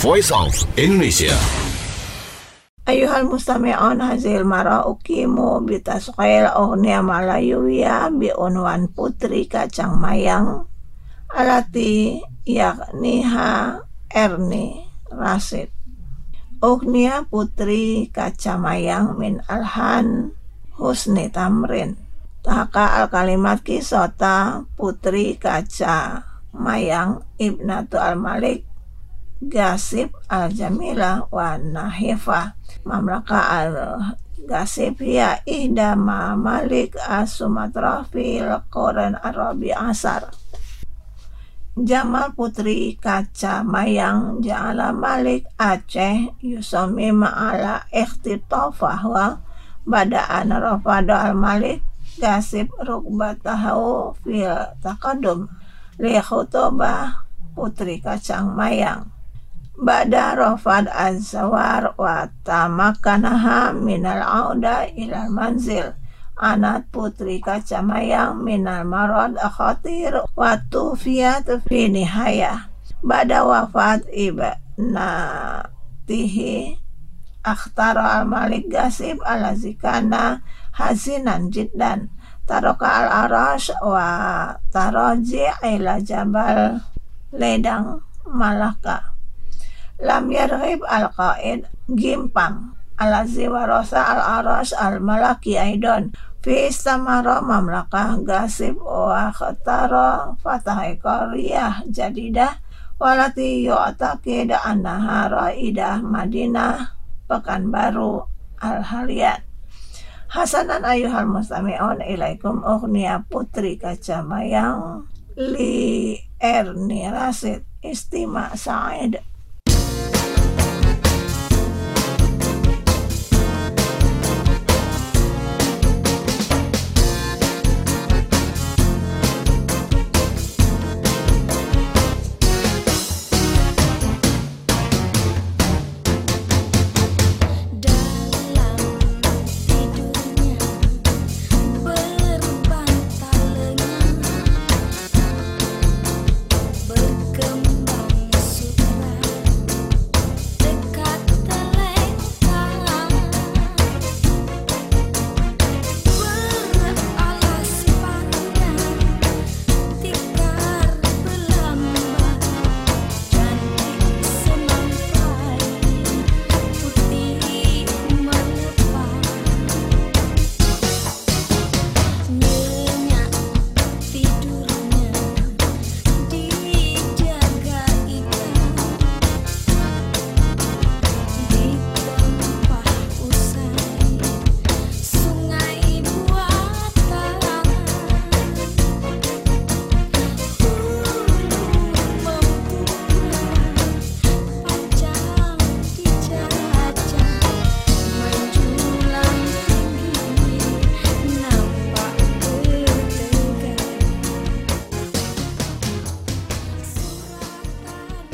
Voice of Indonesia. Ayuhal mustami'un hazil mara ukimu bitasqail ughniya malayuwiya bi unwan putri kacang mayang alati yakniha Erni Rasid. Ughniya putri kacang mayang min alhan Husni Tamrin. Tahka al-kalimat kisota putri kaca mayang ibnatu al-malik Gasib al-Jamila wa Nahifa. Mamlaka al-Gasib hiya ihda ma malik as-Sumatra fil Quran Arabi Asar. Jamal putri kaca mayang ja'ala malik Aceh yusami ma'ala ikhtitafah wa bada'an rafada al-malik Gasib rukbatahu fil taqadum li khutubah putri kacang mayang. Ba'da rafad az-zawar wa tamakanaha minal auda ilal manzil. Anat putri kaca mayang minal marad khatir wa tufiyat fi nihayah. Ba'da wafat ibnatihi akhtara al-malik Gasib al-azikana hazinan jiddan. Taraka al-arash wa taraji ila jabal ledang Malaka. Lam yarghib al-qaid gimpam alazi warasa al-arash al-malaki aidon fi istamara mamlakah Gasib wa khatara fatah qariyah jadidah walati yu'taqid annaha raidah Madinah Pekanbaru al-Haliyat. Hasanan ayuhal mustami'un ilaikum ughniya putri kaca mayang li Erni Rasid istima Sa'id.